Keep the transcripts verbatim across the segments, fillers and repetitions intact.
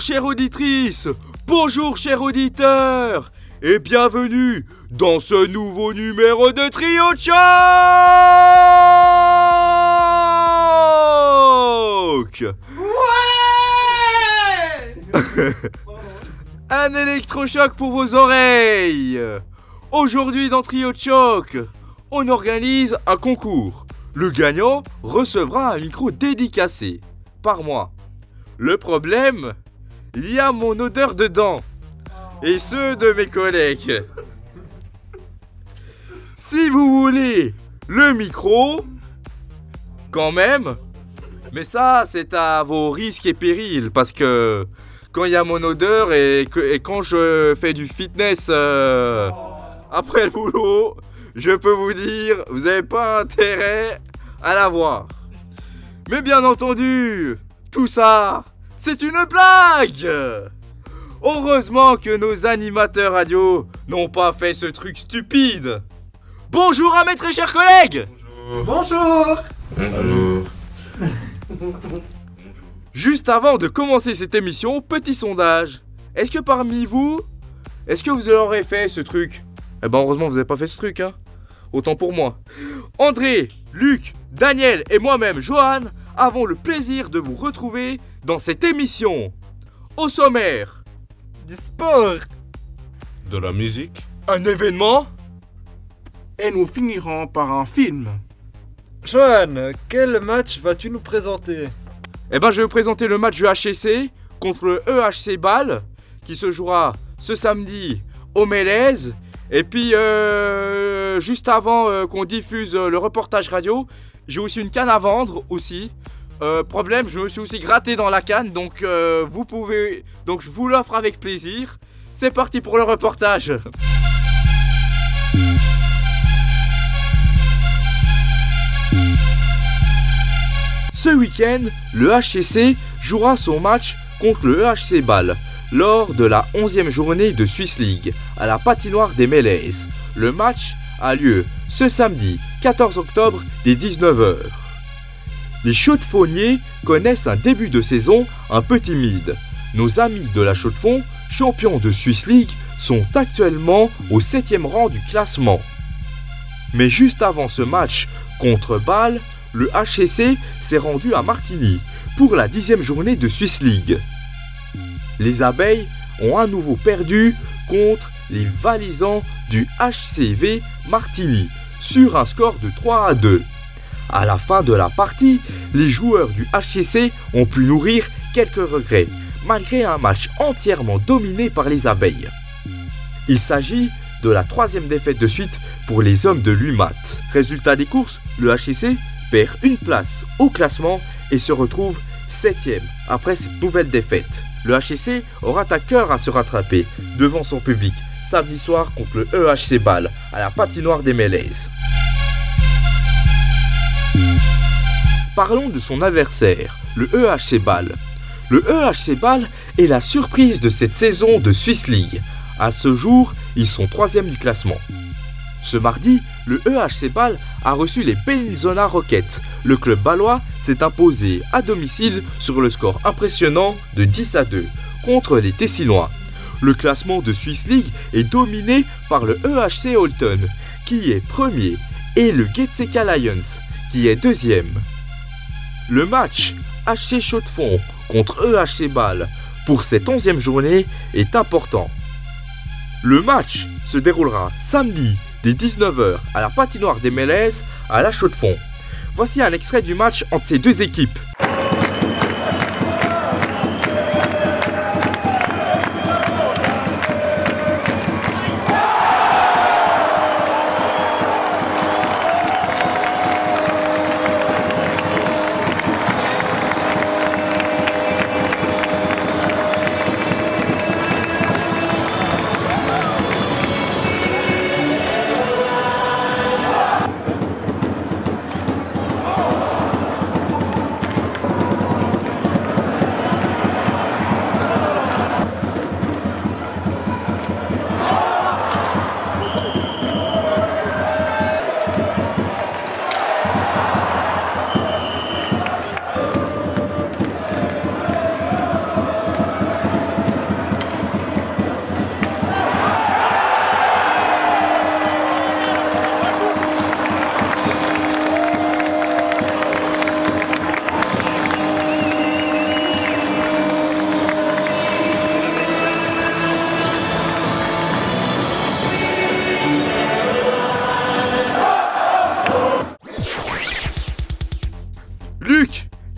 chère auditrice, bonjour chers auditeurs, et bienvenue dans ce nouveau numéro de Trio de Choc. Ouais. Un électrochoc pour vos oreilles. Aujourd'hui dans Trio de Choc, on organise un concours. Le gagnant recevra un micro dédicacé par moi. Le problème, il y a mon odeur dedans et ceux de mes collègues. Si vous voulez le micro, quand même, mais ça c'est à vos risques et périls parce que quand il y a mon odeur et, que, et quand je fais du fitness euh, après le boulot, je peux vous dire, vous n'avez pas intérêt à l'avoir. Mais bien entendu, tout ça, c'est une blague. Heureusement que nos animateurs radio n'ont pas fait ce truc stupide. Bonjour à mes très chers collègues. Bonjour. Bonjour. Juste avant de commencer cette émission, petit sondage. Est-ce que parmi vous, est-ce que vous aurez fait ce truc? Eh ben heureusement vous n'avez pas fait ce truc, hein. Autant pour moi. André, Luc, Daniel et moi-même, Johan, avons le plaisir de vous retrouver dans cette émission. Au sommaire, Du sport. De la musique. un événement. Et nous finirons par un film. Johan, quel match vas-tu nous présenter? Eh ben je vais vous présenter le match du H C C contre le E H C Bâle qui se jouera ce samedi au Mélèze. Et puis euh, juste avant euh, qu'on diffuse euh, le reportage radio, j'ai aussi une canne à vendre aussi. Euh, problème, je me suis aussi gratté dans la canne, donc euh, vous pouvez, donc je vous l'offre avec plaisir. C'est parti pour le reportage. Ce week-end, le H C C jouera son match contre le E H C Bâle lors de la onzième journée de Swiss League à la patinoire des Mélèzes. Le match a lieu ce samedi quatorze octobre dès dix-neuf heures. Les Chaux-de-Fonniers connaissent un début de saison un peu timide. Nos amis de la Chaux-de-Fonds, champions de Swiss League, sont actuellement au septième rang du classement. Mais juste avant ce match contre Bâle, le H C C s'est rendu à Martigny pour la dixième journée de Swiss League. Les abeilles ont à nouveau perdu contre les Valisans du H C V Martigny sur un score de trois à deux. À la fin de la partie, les joueurs du H C C ont pu nourrir quelques regrets, malgré un match entièrement dominé par les abeilles. Il s'agit de la troisième défaite de suite pour les hommes de l'U M A T. Résultat des courses, le H C C perd une place au classement et se retrouve septième après cette nouvelle défaite. Le H C C aura à cœur à se rattraper devant son public samedi soir contre le E H C Bâle à la patinoire des Mélèzes. Parlons de son adversaire, le E H C Bâle. Le E H C Bâle est la surprise de cette saison de Swiss League. À ce jour, ils sont troisième du classement. Ce mardi, le E H C Bâle a reçu les Bellinzona Rockets. Le club bâlois s'est imposé à domicile sur le score impressionnant de dix à deux contre les Tessinois. Le classement de Swiss League est dominé par le E H C Holton, qui est premier, et le Getseka Lions, qui est deuxième. Le match H C Chaux-de-Fonds contre E H C Bâle pour cette onzième journée est important. Le match se déroulera samedi dès dix-neuf heures à la patinoire des Mélèzes à la Chaux-de-Fonds. Voici un extrait du match entre ces deux équipes.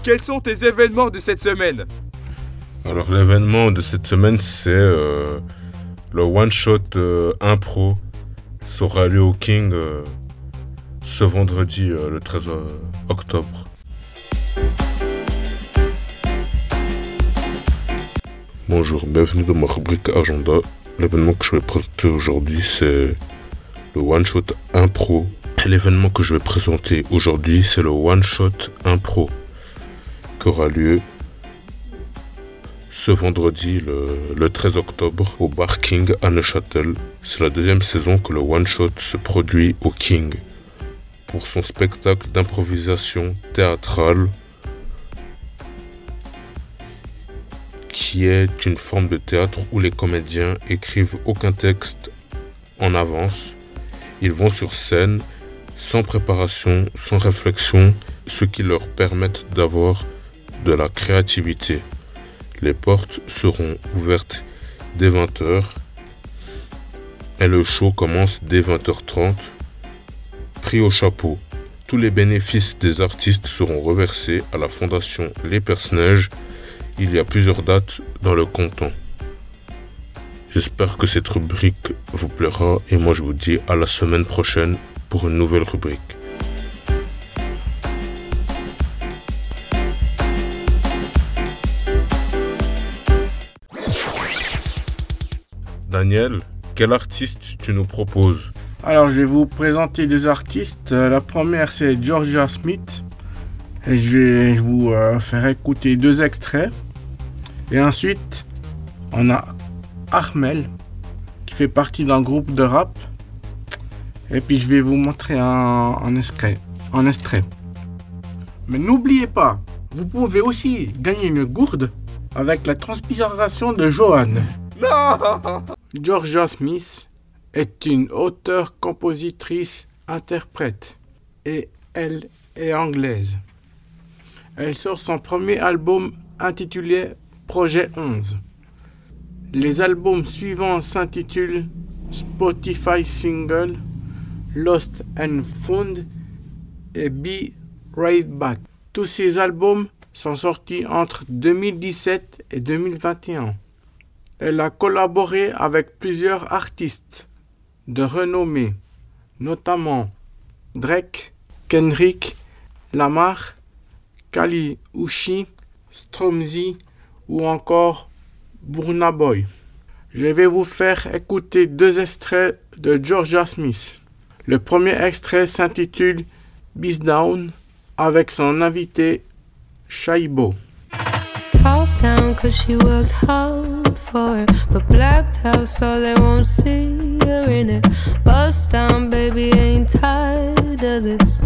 quels sont tes événements de cette semaine? Alors l'événement de cette semaine, c'est euh, le one-shot euh, impro. Ça aura lieu au King euh, ce vendredi, euh, le treize octobre. Bonjour, bienvenue dans ma rubrique Agenda. L'événement que je vais présenter aujourd'hui, c'est le one-shot impro. Et l'événement que je vais présenter aujourd'hui, c'est le one-shot impro qui aura lieu ce vendredi, le, le treize octobre, au bar King à Neuchâtel. C'est la deuxième saison que le one-shot se produit au King pour son spectacle d'improvisation théâtrale qui est une forme de théâtre où les comédiens écrivent aucun texte en avance. Ils vont sur scène sans préparation, sans réflexion, ce qui leur permet d'avoir de la créativité. Les portes seront ouvertes dès vingt heures et le show commence dès vingt heures trente. Prix au chapeau. Tous les bénéfices des artistes seront reversés à la fondation Les Perce-Neige. Il y a plusieurs dates dans le canton. J'espère que cette rubrique vous plaira et moi je vous dis à la semaine prochaine pour une nouvelle rubrique. Daniel, quel artiste tu nous proposes? Alors, je vais vous présenter deux artistes. La première, c'est Jorja Smith. Et je vais vous euh, faire écouter deux extraits. Et ensuite, on a Armel, qui fait partie d'un groupe de rap. Et puis, je vais vous montrer un, un, extrait, un extrait. Mais n'oubliez pas, vous pouvez aussi gagner une gourde avec la transpiration de Johan. Non! Jorja Smith est une auteure, compositrice, interprète et elle est anglaise. Elle sort son premier album intitulé Projet onze. Les albums suivants s'intitulent Spotify Single, Lost and Found et Be Right Back. Tous ces albums sont sortis entre deux mille dix-sept et deux mille vingt et un. Elle a collaboré avec plusieurs artistes de renommée, notamment Drake, Kendrick Lamar, Kali Uchis, Stormzy ou encore Burna Boy. Je vais vous faire écouter deux extraits de Jorja Smith. Le premier extrait s'intitule Beast Down avec son invité Shaibo. Top down cause she worked hard for it, but blacked out so they won't see her in it. Bust down, baby, ain't tired of this.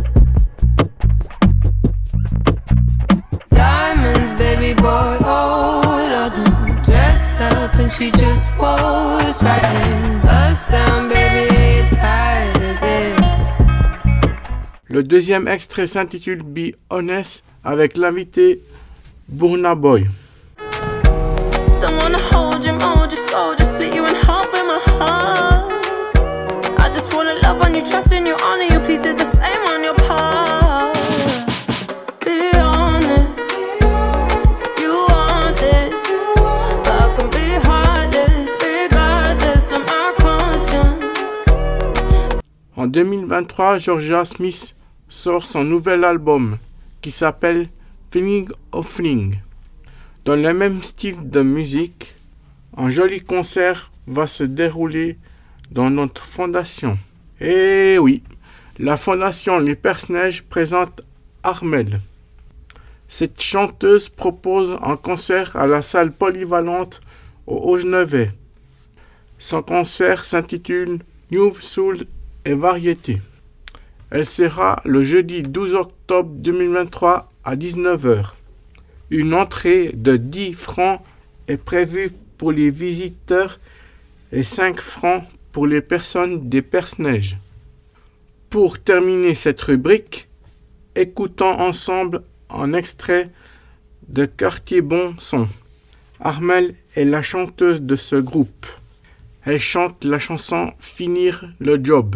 Diamonds, baby, bought all of them. Dressed up and she just was right in. Bust down, baby, ain't tired of this. Le deuxième extrait s'intitule Be Honest avec l'invité Burna Boy. Don't wanna hold you more, just go, just split you in half with my heart. I just wanna love on you, trust in you, honor you, please do the same on your part. Be honest, you want this, but I can be heartless, regardless of my conscience. En deux mille vingt-trois, Jorja Smith sort son nouvel album qui s'appelle Feeling of Fling. Dans le même style de musique, un joli concert va se dérouler dans notre fondation. Et oui, la fondation Les Perce-Neige présente Armel. Cette chanteuse propose un concert à la salle polyvalente au Haut-Genevois. Son concert s'intitule New Soul et Variété. Elle sera le jeudi douze octobre deux mille vingt-trois à dix-neuf heures. Une entrée de dix francs est prévue pour les visiteurs et cinq francs pour les personnes des Perce-Neige. Pour terminer cette rubrique, écoutons ensemble un extrait de Quartier Bon Son. Armel est la chanteuse de ce groupe. Elle chante la chanson Finir le job.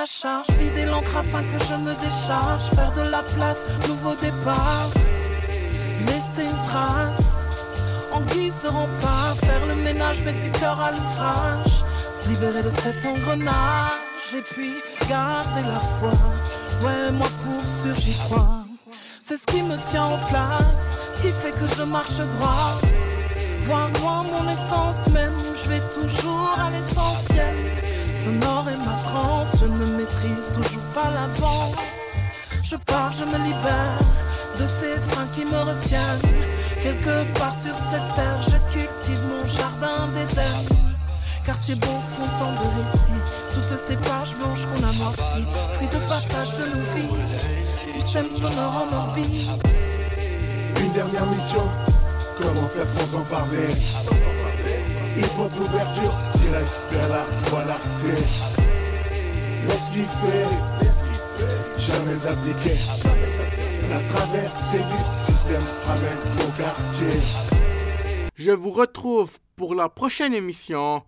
la charge, vider l'encre afin que je me décharge, faire de la place, nouveau départ, laisser une trace, en guise de rempart, faire le ménage, mettre du cœur à l'ouvrage, se libérer de cet engrenage, et puis garder la foi, ouais moi pour sûr j'y crois, c'est ce qui me tient en place, ce qui fait que je marche droit, voir loin mon essence même, je vais toujours à l'essentiel, sonore est ma transe, je ne maîtrise toujours pas la danse, je pars, je me libère de ces freins qui me retiennent, quelque part sur cette terre, je cultive mon jardin d'Éden, quartier bon son temps de récit, toutes ces pages blanches qu'on amortit, fruits de passage de nos vies, système sonore en orbite. Une dernière mission, comment faire sans en parler? Hip-hop ouverture, direct vers la voie lactée. Laisse kiffer, jamais abdiquer. La traversée du système ramène au quartier. Je vous retrouve pour la prochaine émission.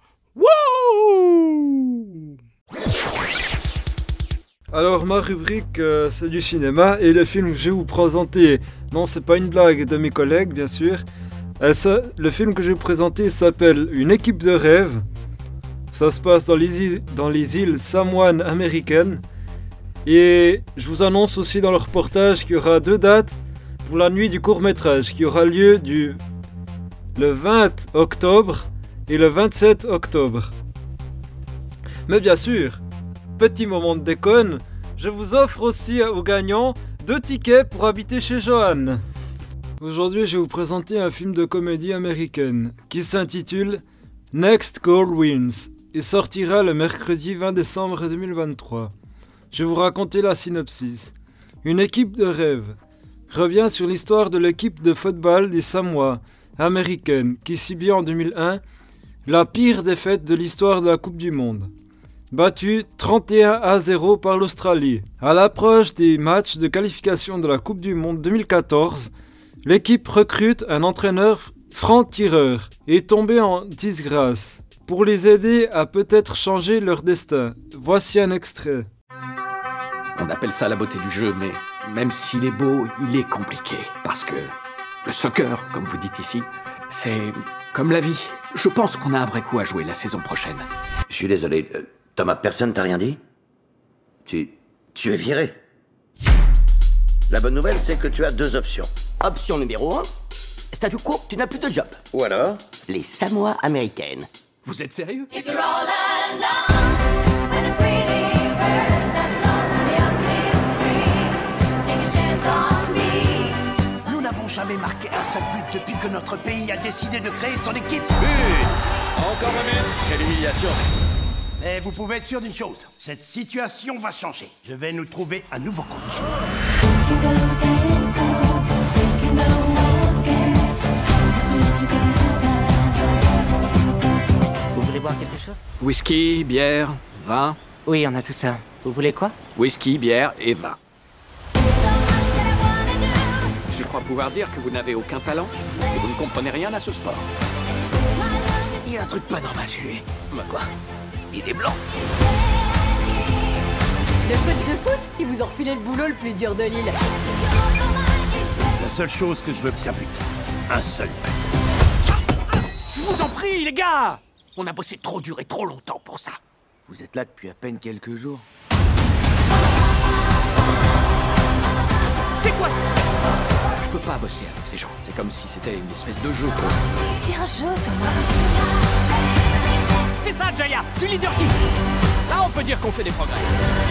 Wouh! Alors ma rubrique euh, c'est du cinéma et le film que je vais vous présenter, non c'est pas une blague de mes collègues bien sûr, Elle, ça, le film que je vais vous présenter s'appelle Une équipe de rêve, ça se passe dans les îles, dans les îles samoanes américaines et je vous annonce aussi dans le reportage qu'il y aura deux dates pour la nuit du court-métrage qui aura lieu du, le vingt octobre et le vingt-sept octobre. Mais bien sûr, petit moment de déconne, je vous offre aussi aux gagnants deux tickets pour habiter chez Johan. Aujourd'hui, je vais vous présenter un film de comédie américaine qui s'intitule Next Goal Wins et sortira le mercredi vingt décembre deux mille vingt-trois. Je vais vous raconter la synopsis. Une équipe de rêve revient sur l'histoire de l'équipe de football des Samoa américaine qui subit en deux mille un la pire défaite de l'histoire de la Coupe du Monde. Battu trente et un à zéro par l'Australie. À l'approche des matchs de qualification de la Coupe du Monde deux mille quatorze, l'équipe recrute un entraîneur franc-tireur et est tombé en disgrâce. Pour les aider à peut-être changer leur destin, voici un extrait. On appelle ça la beauté du jeu, mais même s'il est beau, il est compliqué. Parce que le soccer, comme vous dites ici, c'est comme la vie. Je pense qu'on a un vrai coup à jouer la saison prochaine. Je suis désolé, euh, Thomas, personne t'a rien dit? Tu... tu es viré. La bonne nouvelle, c'est que tu as deux options. Option numéro un, statu quo, tu n'as plus de job. Ou alors... les Samoa américaines. Vous êtes sérieux? Nous n'avons jamais marqué un seul but depuis que notre pays a décidé de créer son équipe. But! Encore un but! Quelle humiliation! Mais vous pouvez être sûr d'une chose, cette situation va changer. Je vais nous trouver un nouveau coach. Vous voulez boire quelque chose? Whisky, bière, vin. Oui, on a tout ça. Vous voulez quoi? Whisky, bière et vin. Je crois pouvoir dire que vous n'avez aucun talent et vous ne comprenez rien à ce sport. Il y a un truc pas normal chez lui. Bah quoi? Il est blanc. Le coach de foot? Il vous a refilé le boulot le plus dur de l'île. La seule chose que je veux, c'est un but. Un seul but. Je vous en prie, les gars! On a bossé trop dur et trop longtemps pour ça. Vous êtes là depuis à peine quelques jours. C'est quoi ça? Je peux pas bosser avec ces gens. C'est comme si c'était une espèce de jeu. C'est un jeu, Thomas. C'est ça, Jaya, du leadership. Là, on peut dire qu'on fait des progrès.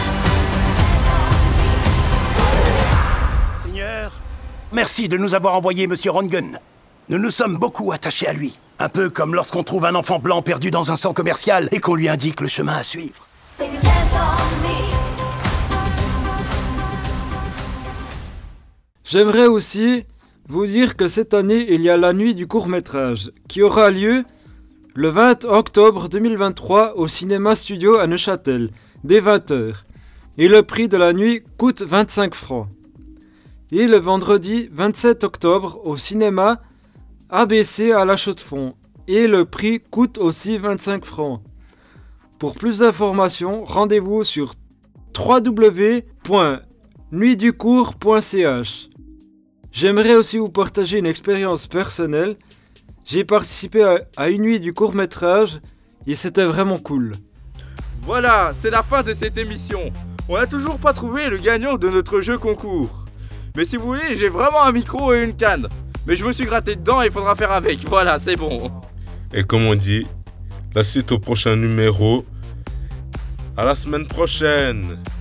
Seigneur, merci de nous avoir envoyé Monsieur Rongun. Nous nous sommes beaucoup attachés à lui. Un peu comme lorsqu'on trouve un enfant blanc perdu dans un centre commercial et qu'on lui indique le chemin à suivre. J'aimerais aussi vous dire que cette année, il y a la nuit du court-métrage qui aura lieu le vingt octobre deux mille vingt-trois au Cinéma Studio à Neuchâtel, dès vingt heures. Et le prix de la nuit coûte vingt-cinq francs. Et le vendredi vingt-sept octobre au cinéma A B C à La Chaux-de-Fonds. Et le prix coûte aussi vingt-cinq francs. Pour plus d'informations, rendez-vous sur w w w point nuit du cours point c h. J'aimerais aussi vous partager une expérience personnelle. J'ai participé à, à une nuit du court-métrage et c'était vraiment cool. Voilà, c'est la fin de cette émission. On n'a toujours pas trouvé le gagnant de notre jeu concours. Mais si vous voulez, j'ai vraiment un micro et une canne. Mais je me suis gratté dedans et il faudra faire avec. Voilà, c'est bon. Et comme on dit, la suite au prochain numéro. À la semaine prochaine.